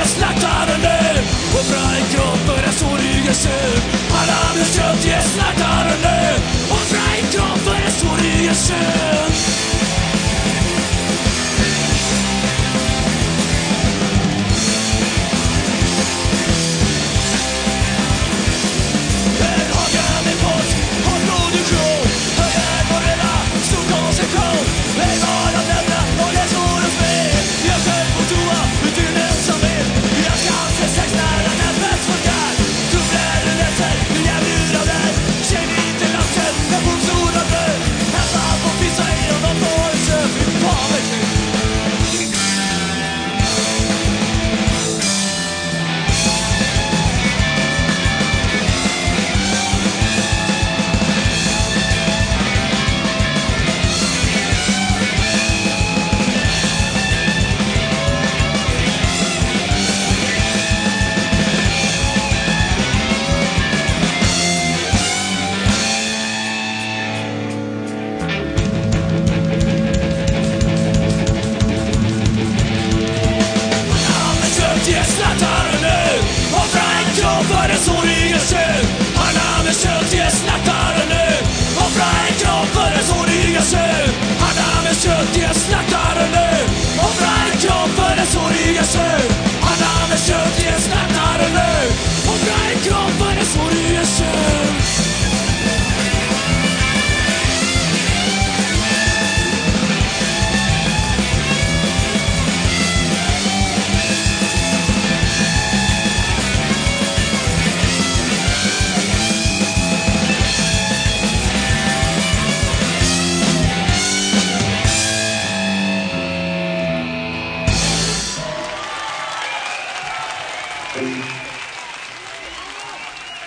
jag slaktar den nu. Offra en kropp för en sårig tjuv. Alla med kött, jag slaktar den nu. Offra en kropp för en sårig tjuv. Jag slaktar den nu. Offra en kropp för en sårig tjuv. Hanna med kött, jag slaktar den nu. Offra en kropp för en sårig tjuv. Hanna med kött, jag slaktar den nu. Offra en kropp för en sårig tjuv. Hanna med kött, jag slaktar den nu. Offra en kropp för en sårig tjuv. Thank you.